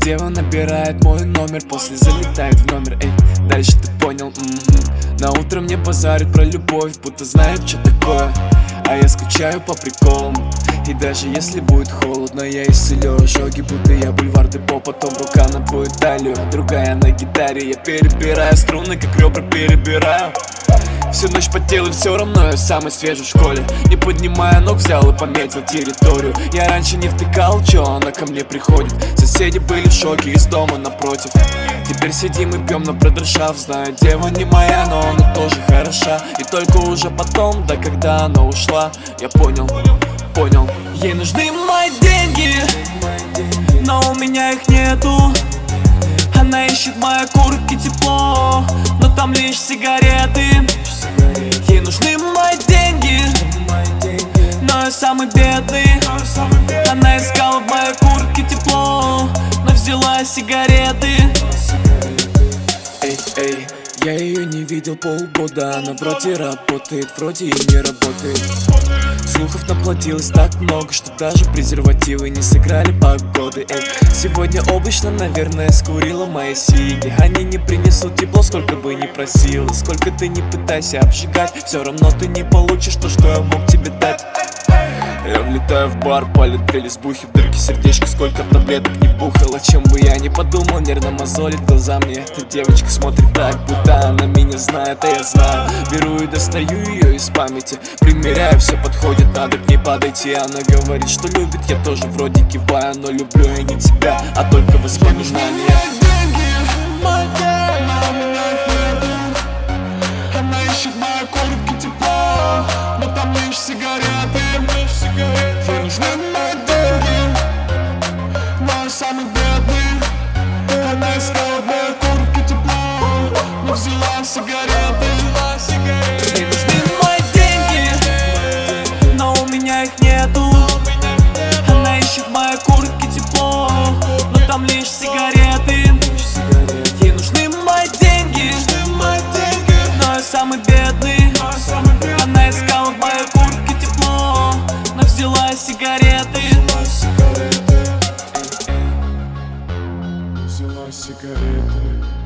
дева набирает мой номер, после залетает в номер, эй, дальше ты понял, На утро мне базарит про любовь, будто знает, что такое. А я скучаю по приколам, и даже если будет холодно, я исцелю ожоги, будто я бульвар Депо. Потом рука на твою талию, другая на гитаре. Я перебираю струны, как ребра перебираю. Всю ночь потел и все равно я самый свежий в школе. Не поднимая ног, взял и пометил территорию. Я раньше не втыкал, чё она ко мне приходит. Соседи были в шоке из дома напротив. Теперь сидим и пьем на продышав. Знаю, дева не моя, но она тоже хороша. И только уже потом, да когда она ушла, я понял. Ей нужны мои деньги, но у меня их нету. Она ищет в моей куртке тепло, но там лишь сигареты. Ей нужны мои деньги, но я самый бедный. Она искала в моей куртке тепло, но взяла сигареты. Эй, я ее не видел полгода. Она вроде работает, вроде и не работает. Слухов наплодилось так много, что даже презервативы не сыграли погоды. Эй, сегодня облачно, наверное, скурила мои сиги. Они не принесут тепло, сколько бы ни просила. Сколько ты не пытайся обжигать, все равно ты не получишь то, что я мог тебе дать. Я влетаю в бар, полетели сбухи, в дырке сердечко, сколько таблеток не бухало. Чем бы я не подумал, нервно мозолит глаза мне. Эта девочка смотрит так, будто она меня знает, а я знаю. Беру и достаю ее из памяти, примеряю, все подходит, надо к ней подойти. Она говорит, что любит, я тоже вроде киваю, но люблю я не тебя, а только воспоминания. Она ищет в моей куртке тепло, но там лишь сигареты. Ей нужны мои деньги, но я самый бедный. Она искала в моей куртке тепло, но взяла сигареты. Ей нужны мои деньги, но у меня их нету. Она ищет в моей куртке тепло, но там лишь сигареты. Ей нужны мои деньги, но я самый бедный. Она искала в моей куртке тепло, но взяла сигареты. Взяла сигареты.